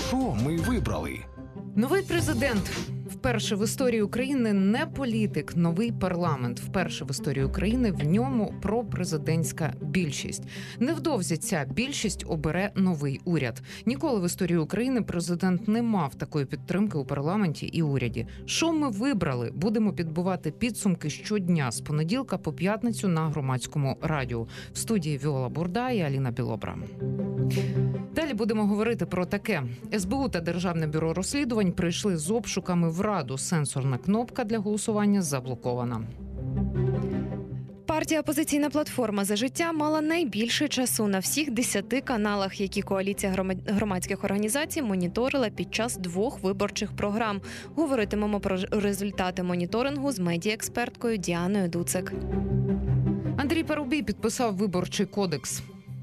Що ми вибрали? Новий президент. Вперше в історії України не політик, новий парламент. Вперше в історії України в ньому пропрезидентська більшість. Невдовзі ця більшість обере новий уряд. Ніколи в історії України президент не мав такої підтримки у парламенті і уряді. Що ми вибрали? Будемо підбивати підсумки щодня з понеділка по п'ятницю на Громадському радіо. В студії Віола Бурда і Аліна Білобра. Далі будемо говорити про таке. СБУ та Державне бюро розслідувань прийшли з обшуками в Раду. Сенсорна кнопка для голосування заблокована. Партія «Опозиційна платформа за життя» мала найбільше часу на всіх 10 каналах, які коаліція громадських організацій моніторила під час 2 виборчих програм. Говоритимемо про результати моніторингу з медіаексперткою Діаною Дуцик. Андрій Парубій підписав виборчий кодекс.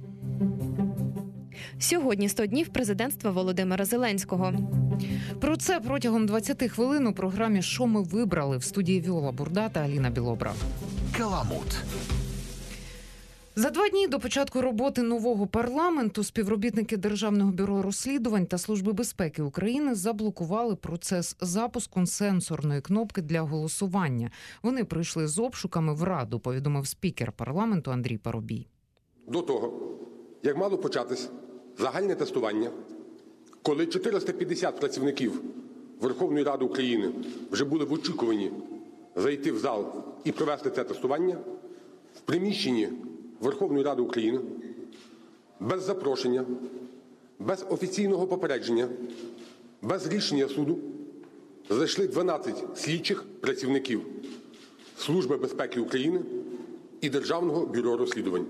Сьогодні 100 днів президентства Володимира Зеленського. Про це протягом 20 хвилин у програмі «Що ми вибрали» в студії Віола Бурда та Аліна Білобра. Каламут. За 2 дні до початку роботи нового парламенту співробітники Державного бюро розслідувань та Служби безпеки України заблокували процес запуску сенсорної кнопки для голосування. Вони прийшли з обшуками в Раду, повідомив спікер парламенту Андрій Парубій. До того, як мало початись загальне тестування, коли 450 працівників Верховної Ради України вже були в очікуванні зайти в зал і провести це тестування, в приміщенні Верховної Ради України без запрошення, без офіційного попередження, без рішення суду зайшли 12 слідчих працівників Служби безпеки України і Державного бюро розслідувань.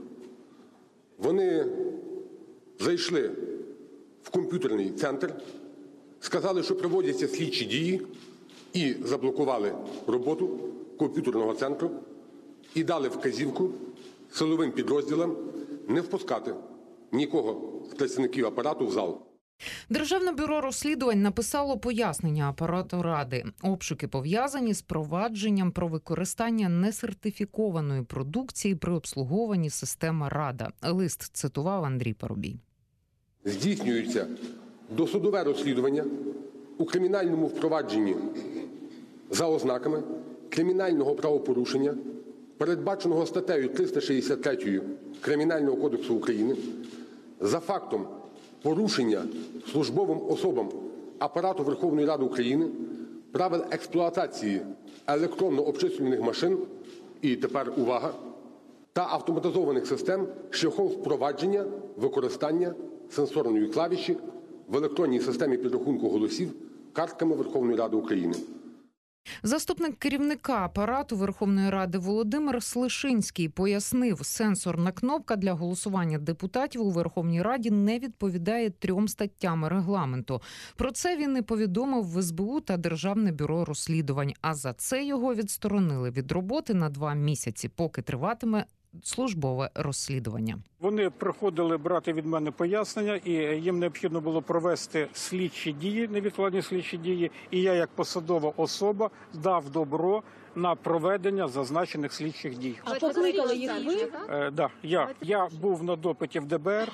Вони зайшли в комп'ютерний центр, сказали, що проводяться слідчі дії, і заблокували роботу комп'ютерного центру і дали вказівку силовим підрозділам не впускати нікого з працівників апарату в зал. Державне бюро розслідувань написало пояснення апарату Ради. Обшуки пов'язані з провадженням про використання несертифікованої продукції при обслуговуванні системи Рада. Лист цитував Андрій Парубій. Здійснюється досудове розслідування у кримінальному впровадженні за ознаками кримінального правопорушення, передбаченого статтею 363 Кримінального кодексу України, за фактом порушення службовим особам апарату Верховної Ради України правил експлуатації електронно-обчислювальних машин і, тепер увага, та автоматизованих систем шляхом впровадження використання сенсорної клавіші в електронній системі підрахунку голосів картками Верховної Ради України. Заступник керівника апарату Верховної Ради Володимир Слишинський пояснив, сенсорна кнопка для голосування депутатів у Верховній Раді не відповідає 3 статтям регламенту. Про це він і повідомив в СБУ та Державне бюро розслідувань, а за це його відсторонили від роботи на 2 місяці, поки триватиме службове розслідування. Вони приходили брати від мене пояснення, і їм необхідно було провести слідчі дії, невідкладні слідчі дії, і я, як посадова особа, дав добро на проведення зазначених слідчих дій. А покликали їх ви? Да, я був на допиті в ДБР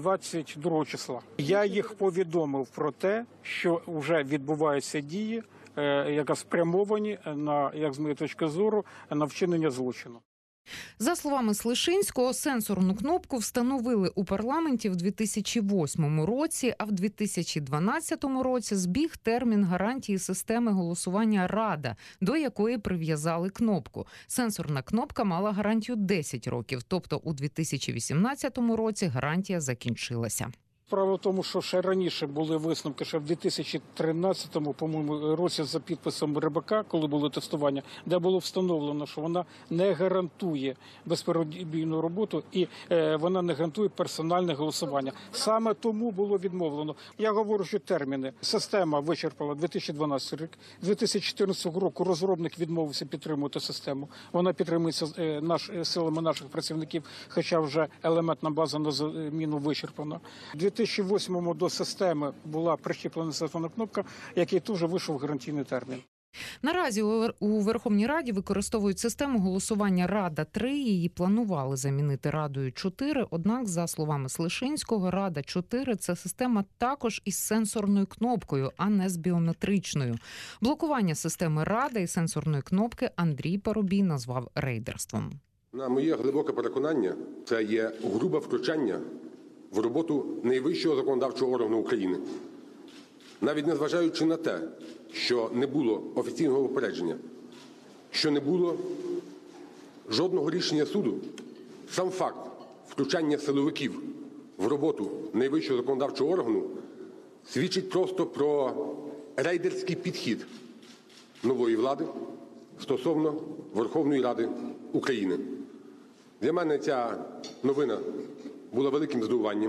22 числа. Я їх повідомив про те, що вже відбуваються дії, які спрямовані на, як з моєї точки зору, на вчинення злочину. За словами Слишинського, сенсорну кнопку встановили у парламенті в 2008 році, а в 2012 році збіг термін гарантії системи голосування Рада, до якої прив'язали кнопку. Сенсорна кнопка мала гарантію 10 років, тобто у 2018 році гарантія закінчилася. Справа в тому, що ще раніше були висновки, що в 2013-му, по-моєму, році за підписом Рибака, коли було тестування, де було встановлено, що вона не гарантує безперебійну роботу і вона не гарантує персональне голосування. Саме тому було відмовлено. Я говорю, що терміни. Система вичерпала 2012 рік. 2014 року розробник відмовився підтримувати систему. Вона підтримується силами наших працівників, хоча вже елементна база на заміну вичерпана. 2008-му до системи була прищеплена сенсорна кнопка, який теж вийшов гарантійний термін. Наразі у Верховній Раді використовують систему голосування Рада-3. Її планували замінити Радою-4. Однак, за словами Слишинського, Рада-4 – це система також із сенсорною кнопкою, а не з біометричною. Блокування системи Рада і сенсорної кнопки Андрій Парубій назвав рейдерством. На моє глибоке переконання, це є грубе втручання в роботу найвищого законодавчого органу України. Навіть незважаючи на те, що не було офіційного попередження, що не було жодного рішення суду, сам факт втручання силовиків в роботу найвищого законодавчого органу свідчить просто про рейдерський підхід нової влади стосовно Верховної Ради України. Для мене ця новина була великим здивуванням.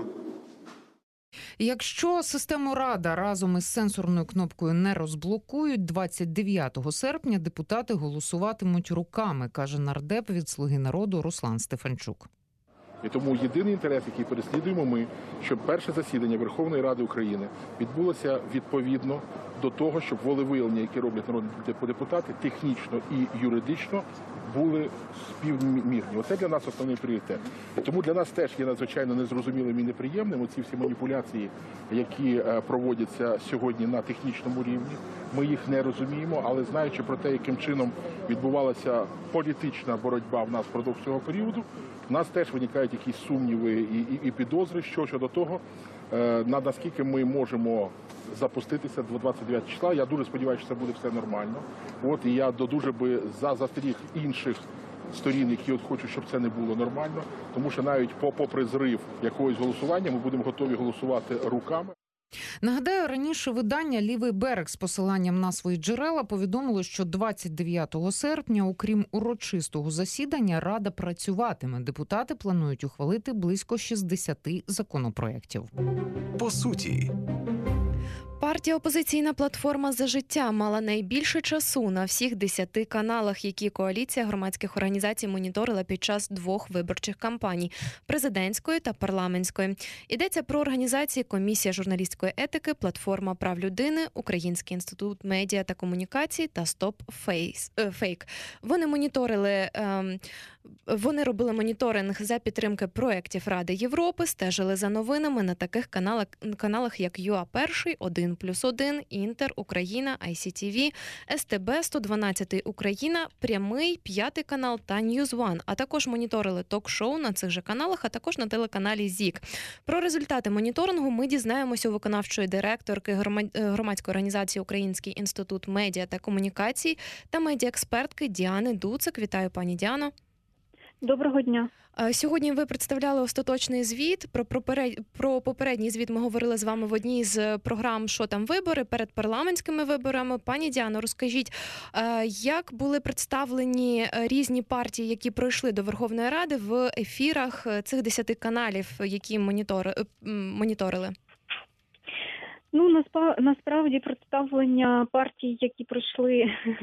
Якщо систему Рада разом із сенсорною кнопкою не розблокують, 29 серпня депутати голосуватимуть руками, каже нардеп від «Слуги народу» Руслан Стефанчук. І тому єдиний інтерес, який переслідуємо ми, щоб перше засідання Верховної Ради України відбулося відповідно до того, щоб волевиявлення, які роблять народні депутати, технічно і юридично були співмірні. Оце для нас основний пріоритет. І тому для нас теж є надзвичайно незрозумілим і неприємним оці всі маніпуляції, які проводяться сьогодні на технічному рівні. Ми їх не розуміємо, але знаючи про те, яким чином відбувалася політична боротьба в нас впродовж цього періоду, у нас теж виникають якісь сумніви і підозри щодо того, наскільки ми можемо запуститися до 29 числа. Я дуже сподіваюся, що це буде все нормально. І я дуже би застеріг інших сторін, які хочуть, щоб це не було нормально, тому що навіть попри зрив якогось голосування ми будемо готові голосувати руками. Нагадаю, раніше видання «Лівий берег» з посиланням на свої джерела повідомило, що 29 серпня, окрім урочистого засідання, Рада працюватиме. Депутати планують ухвалити близько 60 законопроєктів. По суті. Партія «Опозиційна платформа «За життя» мала найбільше часу на всіх 10 каналах, які коаліція громадських організацій моніторила під час 2 виборчих кампаній – президентської та парламентської. Йдеться про організації Комісія журналістської етики, Платформа прав людини, Український інститут медіа та комунікацій та Стоп Фейк. Вони робили моніторинг за підтримки проєктів Ради Європи, стежили за новинами на таких каналах як ЮА-1, 1+1, Інтер, Україна, ICTV, СТБ, 112 Україна, Прямий, 5 канал та Ньюз-1, а також моніторили ток-шоу на цих же каналах, а також на телеканалі ЗІК. Про результати моніторингу ми дізнаємося у виконавчої директорки громадської організації Український інститут медіа та комунікацій та медіаекспертки Діани Дуцик. Вітаю, пані Діано. Доброго дня. Сьогодні ви представляли остаточний звіт. Про попередній звіт ми говорили з вами в одній з програм «Що там вибори» перед парламентськими виборами. Пані Діано, розкажіть, як були представлені різні партії, які пройшли до Верховної Ради в ефірах цих 10 каналів, які моніторили? Насправді представлення партій, які прийшли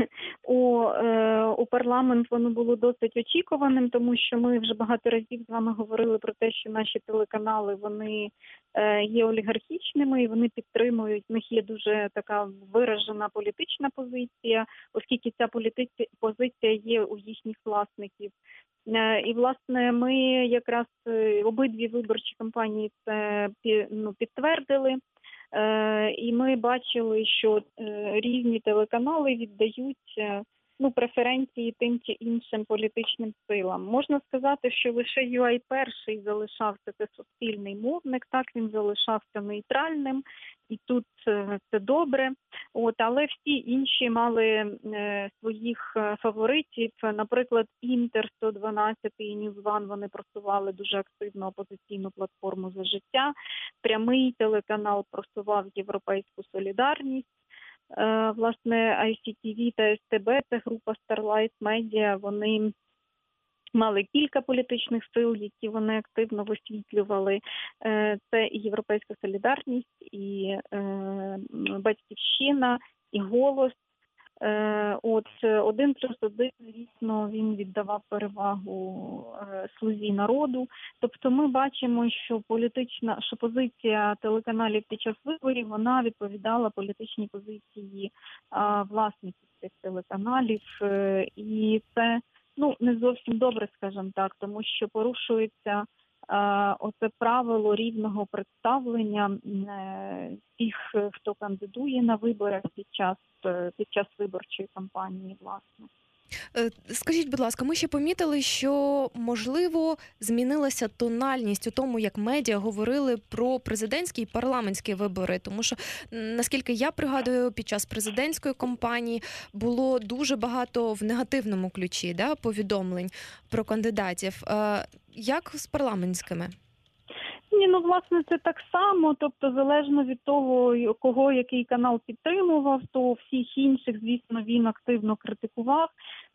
у парламент, воно було досить очікуваним, тому що ми вже багато разів з вами говорили про те, що наші телеканали, вони є олігархічними і вони підтримують, в них є дуже така виражена політична позиція, оскільки ця позиція є у їхніх власників. І, власне, ми якраз обидві виборчі кампанії це підтвердили. І ми бачили, що різні телеканали віддають преференції тим чи іншим політичним силам. Можна сказати, що лише UA-1 залишався це суспільний мовник, так, він залишався нейтральним, і тут це добре. Але всі інші мали своїх фаворитів. Наприклад, Інтер, 112 і Ньюз-1, вони просували дуже активно опозиційну платформу «За життя». Прямий телеканал просував європейську солідарність. Власне, ICTV та СТБ, це група Starlight Media, вони мали кілька політичних сил, які вони активно висвітлювали. Це і Європейська солідарність, і Батьківщина, і Голос. 1+1, звісно, він віддавав перевагу "Слузі народу". Тобто ми бачимо, що позиція телеканалів під час виборів, вона відповідала політичній позиції власників цих телеканалів. І це, не зовсім добре, скажімо так, тому що порушується оце правило рівного представлення тих, хто кандидує на виборах під час виборчої кампанії, власне. Скажіть, будь ласка, ми ще помітили, що, можливо, змінилася тональність у тому, як медіа говорили про президентські і парламентські вибори. Тому що, наскільки я пригадую, під час президентської кампанії було дуже багато в негативному ключі повідомлень про кандидатів. Як з парламентськими? Власне, це так само, тобто залежно від того, кого який канал підтримував, то всіх інших, звісно, він активно критикував.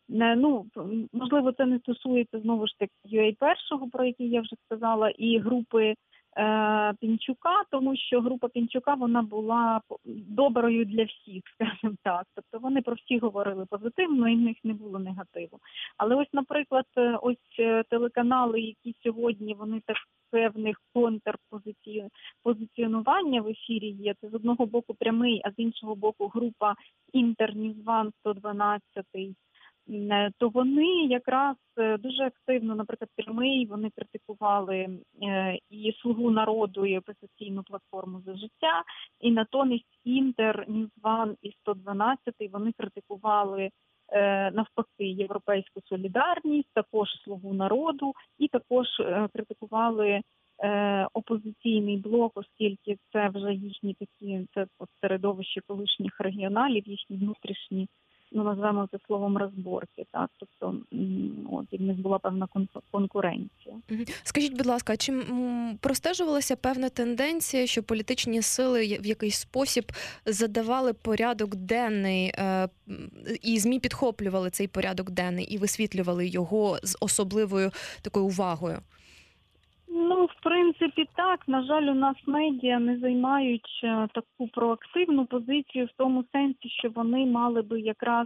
Можливо, це не стосується, знову ж таки, UA-1, про який я вже сказала, і групи Пінчука, тому що група Пінчука, вона була доброю для всіх, скажімо так. Тобто вони про всіх говорили позитивно, і в них не було негативу. Але ось, наприклад, телеканали, які сьогодні, вони так певних контрпозиціонування в ефірі є. Це з одного боку прямий, а з іншого боку група Інтерньюзван 112, то вони якраз дуже активно, наприклад, прямий, вони критикували і "Слугу народу", і опозиційну платформу "За життя", і натомість Інтерньюзван і 112 вони критикували навпаки Європейську солідарність, також "Слугу народу", і також критикували опозиційний блок, оскільки це вже їхні це середовище колишніх регіоналів, їхні внутрішні, називаємо це словом, розборки. Так? Тобто і в них була певна конкуренція. Скажіть, будь ласка, чи простежувалася певна тенденція, що політичні сили в якийсь спосіб задавали порядок денний, і ЗМІ підхоплювали цей порядок денний і висвітлювали його з особливою такою увагою? В принципі, так. На жаль, у нас медіа не займають таку проактивну позицію в тому сенсі, що вони мали би якраз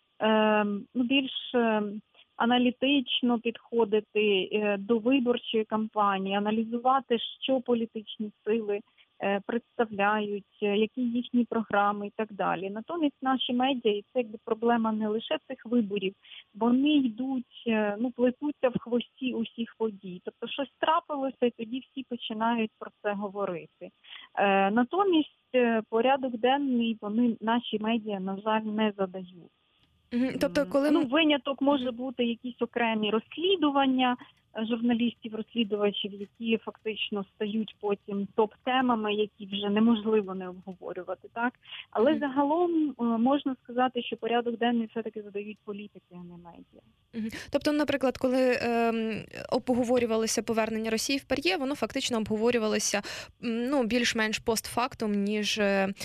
більш аналітично підходити до виборчої кампанії, аналізувати, що політичні сили представляють, які їхні програми і так далі. Натомість наші медіа, і це проблема не лише цих виборів, вони йдуть, плетуться в хвості усіх подій. Тобто щось трапилося, і тоді всі починають про це говорити. Натомість порядок денний наші медіа, на жаль, не задають. Тобто, коли виняток може бути якісь окремі розслідування журналістів-розслідувачів, які фактично стають потім топ-темами, які вже неможливо не обговорювати, так? Але загалом можна сказати, що порядок денний все-таки задають політики, а не медіа. Тобто, наприклад, коли обговорювалося повернення Росії в ПАРЄ, воно фактично обговорювалося більш-менш постфактум, ніж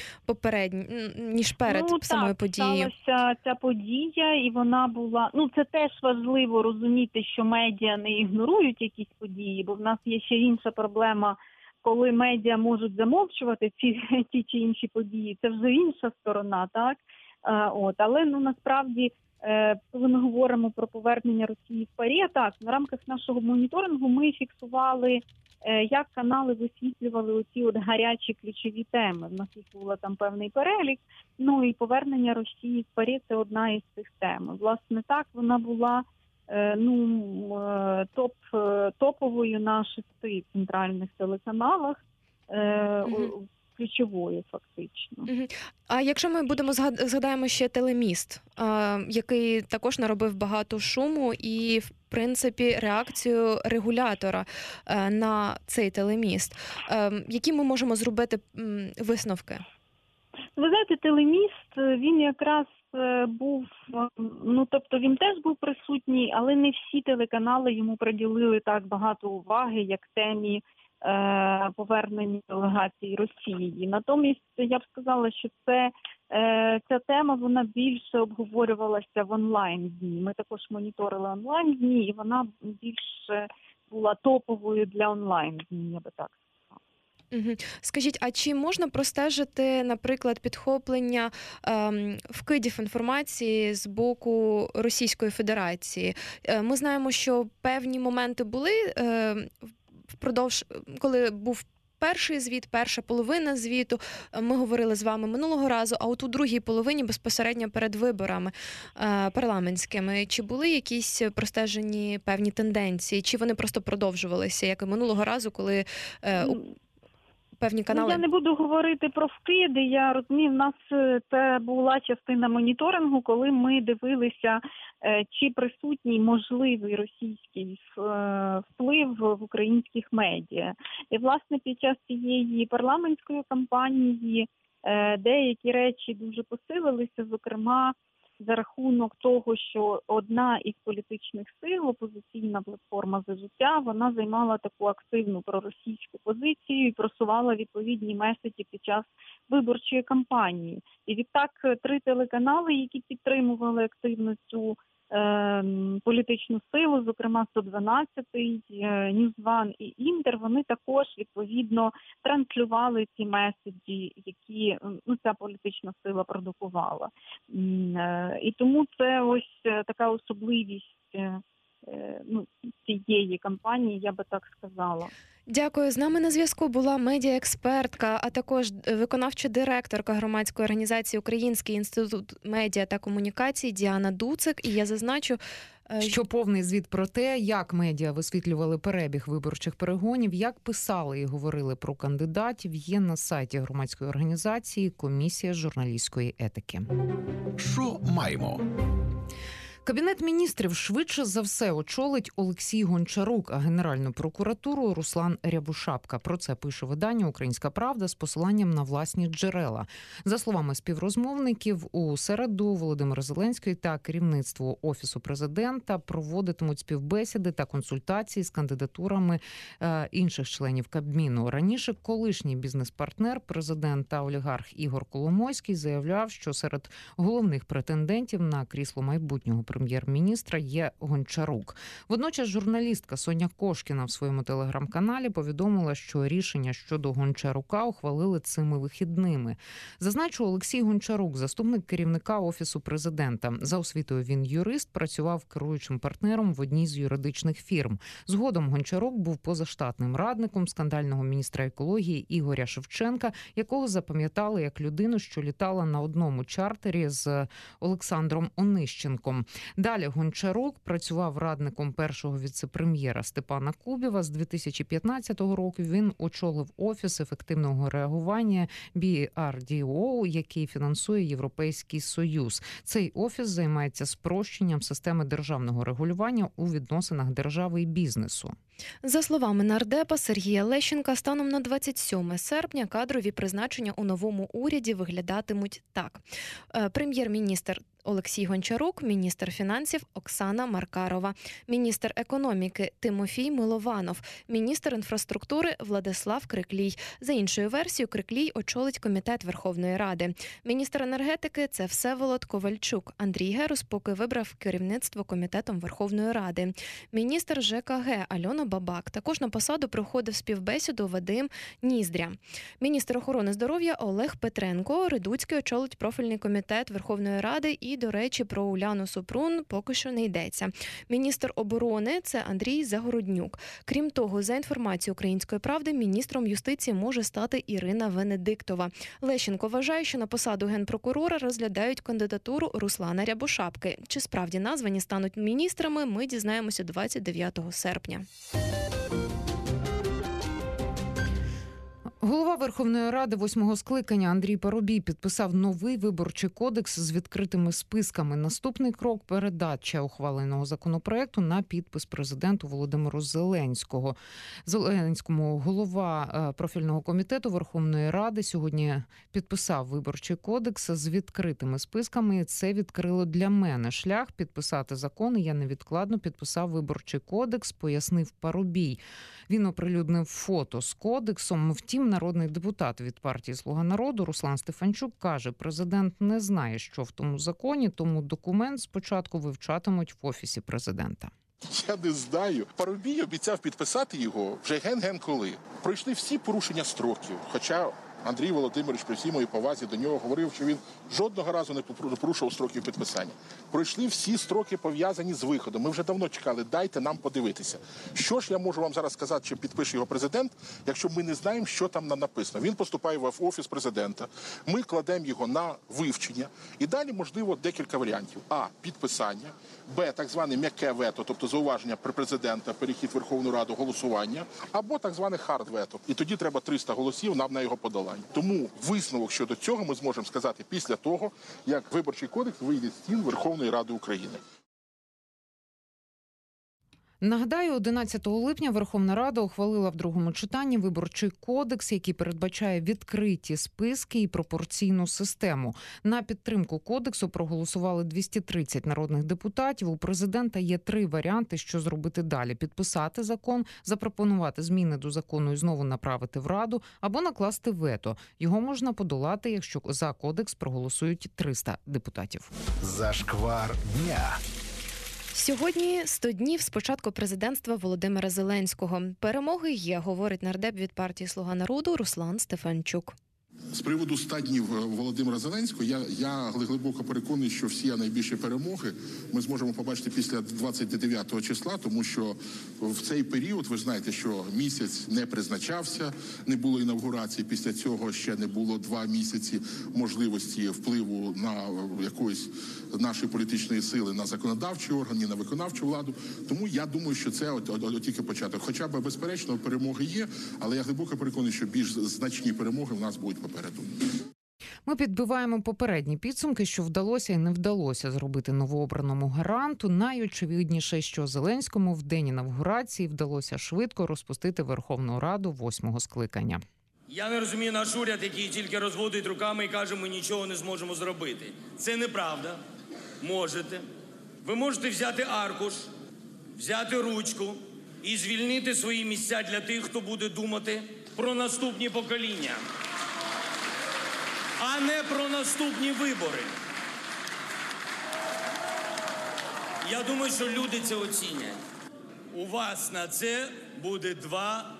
перед самою подією. Так, сталася ця подія, і вона була... це теж важливо розуміти, що медіа не ігнорують якісь події, бо в нас є ще інша проблема, коли медіа можуть замовчувати ті чи інші події. Це вже інша сторона, так? Але насправді, коли ми говоримо про повернення Росії в ПАРЄ, так, в рамках нашого моніторингу ми фіксували, як канали висвітлювали оці гарячі ключові теми. В нас їх було там певний перелік, і повернення Росії в ПАРЄ – це одна із цих тем. Власне, так, вона була топовою на 6 центральних телеканалах, ключовою фактично. А якщо ми згадаємо ще телеміст, який також наробив багато шуму і, в принципі, реакцію регулятора на цей телеміст, які ми можемо зробити висновки? Ви знаєте, телеміст, він якраз був, тобто він теж був присутній, але не всі телеканали йому приділили так багато уваги, як темі повернення делегації Росії. Натомість я б сказала, що ця тема, вона більше обговорювалася в онлайн-ЗМІ. Ми також моніторили онлайн-ЗМІ, і вона більше була топовою для онлайн-ЗМІ, я би так сказала. Угу. Скажіть, а чи можна простежити, наприклад, підхоплення вкидів інформації з боку Російської Федерації? Ми знаємо, що певні моменти були впродовж, коли був перший звіт, перша половина звіту, ми говорили з вами минулого разу, а от у другій половині безпосередньо перед виборами парламентськими, чи були якісь простежені певні тенденції, чи вони просто продовжувалися, як і минулого разу, коли певні канали... Я не буду говорити про вкиди, я розумію, в нас це була частина моніторингу, коли ми дивилися, чи присутній можливий російський вплив в українських медіа. І, власне, під час цієї парламентської кампанії деякі речі дуже посилилися, зокрема, за рахунок того, що одна із політичних сил, опозиційна платформа «За життя», вона займала таку активну проросійську позицію і просувала відповідні меседжі під час виборчої кампанії. І відтак 3 телеканали, які підтримували активно цю політичну силу, зокрема 112-й, NewsOne і Інтер, вони також відповідно транслювали ці меседжі, які ця політична сила продукувала. І тому це ось така особливість цієї кампанії, я би так сказала. Дякую. З нами на зв'язку була медіаекспертка, а також виконавча директорка громадської організації Український інститут медіа та комунікацій Діана Дуцик. І я зазначу, що повний звіт про те, як медіа висвітлювали перебіг виборчих перегонів, як писали і говорили про кандидатів, є на сайті громадської організації Комісія журналістської етики. Що маємо? Кабінет міністрів швидше за все очолить Олексій Гончарук, а Генеральну прокуратуру – Руслан Рябошапка. Про це пише видання «Українська правда» з посиланням на власні джерела. За словами співрозмовників, у середу Володимир Зеленський та керівництво Офісу президента проводитимуть співбесіди та консультації з кандидатурами інших членів Кабміну. Раніше колишній бізнес-партнер президента олігарх Ігор Коломойський заявляв, що серед головних претендентів на крісло майбутнього прем'єр-міністра є Гончарук. Водночас журналістка Соня Кошкіна в своєму телеграм-каналі повідомила, що рішення щодо Гончарука ухвалили цими вихідними. Зазначу, Олексій Гончарук – заступник керівника Офісу президента. За освітою він юрист, працював керуючим партнером в одній з юридичних фірм. Згодом Гончарук був позаштатним радником скандального міністра екології Ігоря Шевченка, якого запам'ятали як людину, що літала на одному чартері з Олександром Онищенком. Далі Гончарук працював радником першого віце-прем'єра Степана Кубіва. З 2015 року він очолив Офіс ефективного реагування BRDO, який фінансує Європейський Союз. Цей офіс займається спрощенням системи державного регулювання у відносинах держави і бізнесу. За словами нардепа Сергія Лещенка, станом на 27 серпня кадрові призначення у новому уряді виглядатимуть так. Прем'єр-міністр Олексій Гончарук, міністр фінансів Оксана Маркарова, міністр економіки Тимофій Милованов, міністр інфраструктури Владислав Криклій. За іншою версією, Криклій очолить комітет Верховної Ради. Міністр енергетики – це Всеволод Ковальчук. Андрій Герус поки вибрав керівництво комітетом Верховної Ради. Міністр ЖКГ Альона Бабак. Також на посаду проходив співбесіду Вадим Ніздря. Міністр охорони здоров'я Олег Петренко. Редуцький очолить профільний комітет Верховної Ради. І, до речі, про Уляну Супрун поки що не йдеться. Міністр оборони – це Андрій Загороднюк. Крім того, за інформацією «Української правди», міністром юстиції може стати Ірина Венедиктова. Лещенко вважає, що на посаду генпрокурора розглядають кандидатуру Руслана Рябошапки. Чи справді названі стануть міністрами, ми дізнаємося 29 серпня. Голова Верховної Ради 8-го скликання Андрій Парубій підписав новий виборчий кодекс з відкритими списками. Наступний крок – передача ухваленого законопроекту на підпис президенту Володимиру Зеленському. Голова профільного комітету Верховної Ради сьогодні підписав виборчий кодекс з відкритими списками. Це відкрило для мене шлях підписати закон. Я невідкладно підписав виборчий кодекс, пояснив Парубій. Він оприлюднив фото з кодексом. Втім, народний депутат від партії «Слуга народу» Руслан Стефанчук каже, президент не знає, що в тому законі, тому документ спочатку вивчатимуть в Офісі президента. Я не знаю. Парубій обіцяв підписати його вже ген-ген коли. Пройшли всі порушення строків, хоча Андрій Володимирович, при всій моїй повазі до нього, говорив, що він жодного разу не порушував строків підписання. Пройшли всі строки, пов'язані з виходом. Ми вже давно чекали, дайте нам подивитися. Що ж я можу вам зараз сказати, чи підпише його президент, якщо ми не знаємо, що там написано. Він поступає в Офіс президента, ми кладемо його на вивчення, і далі, можливо, декілька варіантів. А. Підписання. Б. Так зване м'яке вето, тобто зауваження при президента, перехід в Верховну Раду, голосування. Або так зване хард вето. І тоді треба 300 голосів нам на його подолання. Тому висновок щодо цього ми зможемо сказати після того, як Виборчий кодекс вийде з стін Верховної Ради України. Нагадаю, 11 липня Верховна Рада ухвалила в другому читанні Виборчий кодекс, який передбачає відкриті списки і пропорційну систему. На підтримку кодексу проголосували 230 народних депутатів. У президента є 3 варіанти, що зробити далі: підписати закон, запропонувати зміни до закону і знову направити в Раду, або накласти вето. Його можна подолати, якщо за кодекс проголосують 300 депутатів. Зашквар дня. Сьогодні 100 днів з початку президентства Володимира Зеленського. Перемоги є, говорить нардеп від партії «Слуга народу» Руслан Стефанчук. З приводу 100 днів Володимира Зеленського, я глибоко переконаний, що всі найбільші перемоги ми зможемо побачити після 29 числа, тому що в цей період, ви знаєте, що місяць не призначався, не було інавгурації, після цього ще не було 2 місяці можливості впливу на якоїсь нашої політичної сили на законодавчі органи, на виконавчу владу. Тому я думаю, що це тільки початок. Хоча б, безперечно, перемоги є, але я глибоко переконаний, що більш значні перемоги в нас будуть попереду. Ми підбиваємо попередні підсумки, що вдалося і не вдалося зробити новообраному гаранту. Найочевидніше, що Зеленському в день інавгурації вдалося швидко розпустити Верховну Раду 8-го скликання. Я не розумію наш уряд, який тільки розводить руками і каже, ми нічого не зможемо зробити. Це неправда. Можете. Ви можете взяти аркуш, взяти ручку і звільнити свої місця для тих, хто буде думати про наступні покоління, а не про наступні вибори. Я думаю, що люди це оцінять. У вас на це буде 2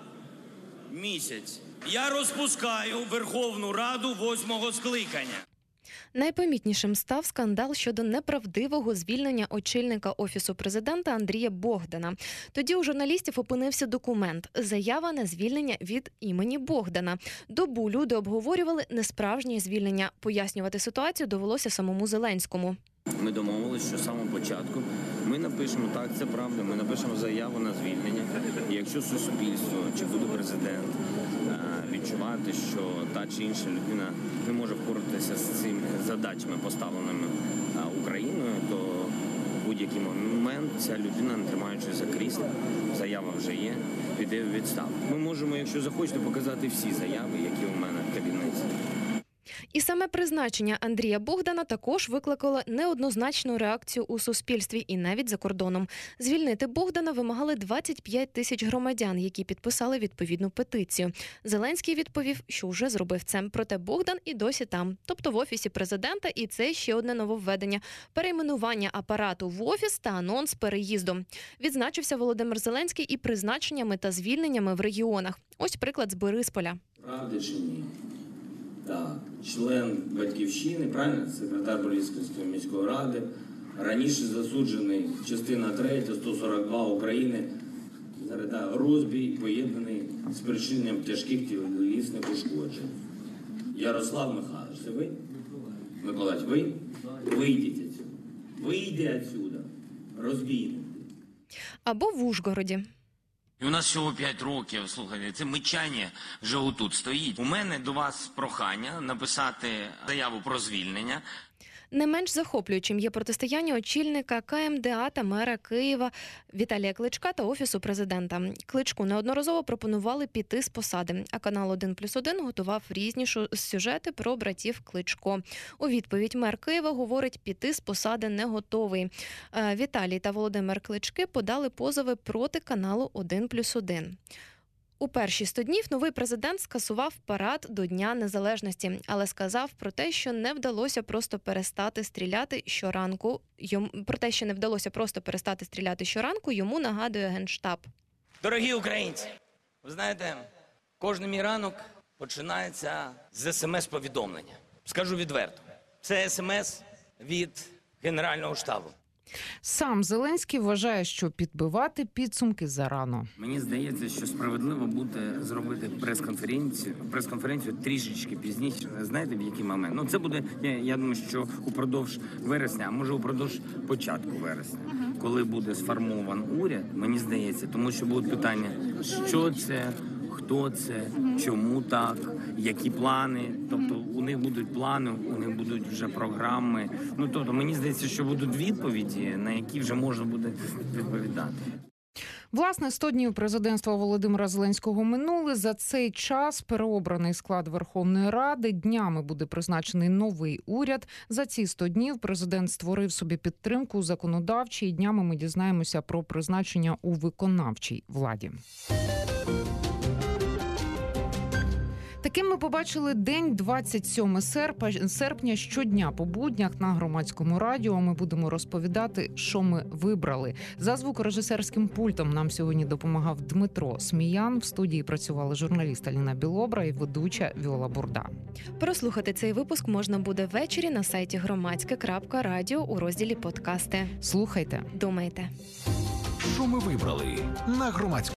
місяці. Я розпускаю Верховну Раду 8-го скликання. Найпомітнішим став скандал щодо неправдивого звільнення очільника Офісу президента Андрія Богдана. Тоді у журналістів опинився документ – заява на звільнення від імені Богдана. Добу люди обговорювали несправжнє звільнення. Пояснювати ситуацію довелося самому Зеленському. Ми домовилися, що з самого початку ми напишемо, так, це правда, ми напишемо заяву на звільнення. І якщо суспільство чи буде президент відчувати, що та чи інша людина не може впоратися з цими задачами, поставленими Україною, то в будь-який момент ця людина, не тримаючись за крісло, заява вже є, піде в відставку. Ми можемо, якщо захочете, показати всі заяви, які у мене в кабінеті. І саме призначення Андрія Богдана також викликало неоднозначну реакцію у суспільстві і навіть за кордоном. Звільнити Богдана вимагали 25 тисяч громадян, які підписали відповідну петицію. Зеленський відповів, що вже зробив це. Проте Богдан і досі там, тобто в Офісі президента, і це ще одне нововведення – перейменування апарату в Офіс та анонс переїзду. Відзначився Володимир Зеленський і призначеннями та звільненнями в регіонах. Ось приклад з Борисполя. Правда чи ні? Так, член «Батьківщини», правильно, секретар Бориспільської міської ради, раніше засуджений, частина 3, 142 України, розбій, поєднаний з причиненням тяжких тілесних ушкоджень. Ярослав Михайлович, це ви? Миколаївич, ви? Вийдіть відсюди. Вийди відсюди. Розбійник. Або в Ужгороді. І у нас всього 5 років, слухайте, це мичання вже отут стоїть. У мене до вас прохання написати заяву про звільнення. Не менш захоплюючим є протистояння очільника КМДА та мера Києва Віталія Кличка та Офісу президента. Кличку неодноразово пропонували піти з посади, а канал 1+1 готував різні сюжети про братів Кличко. У відповідь мер Києва говорить, піти з посади не готовий. Віталій та Володимир Клички подали позови проти каналу 1+1. У перші 100 днів новий президент скасував парад до Дня Незалежності, але сказав про те, що не вдалося просто перестати стріляти щоранку. Йому нагадує Генштаб. Дорогі українці, ви знаєте, кожен мій ранок починається з СМС-повідомлення. Скажу відверто, це СМС від Генерального штабу. Сам Зеленський вважає, що підбивати підсумки зарано. Мені здається, що справедливо буде зробити прес-конференцію трішечки пізніше. Знаєте, в який момент? Ну, це буде, я думаю, що упродовж вересня, а може упродовж початку вересня, коли буде сформований уряд, мені здається, тому що будуть питання, що це, хто це, чому так, які плани. Тобто у них будуть плани, у них будуть вже програми. Ну, тобто, мені здається, що будуть відповіді, на які вже можна буде відповідати. Власне, 100 днів президентства Володимира Зеленського минули. За цей час переобраний склад Верховної Ради. Днями буде призначений новий уряд. За ці 100 днів президент створив собі підтримку у законодавчій. І днями ми дізнаємося про призначення у виконавчій владі. Таким ми побачили день 27 серпня. Щодня по буднях на Громадському радіо ми будемо розповідати, що ми вибрали. За звукорежисерським пультом нам сьогодні допомагав Дмитро Сміян. В студії працювали журналіст Аліна Білобра і ведуча Віола Бурда. Прослухати цей випуск можна буде ввечері на сайті громадське.радіо у розділі «Подкасти». Слухайте. Думайте. Що ми вибрали на Громадському.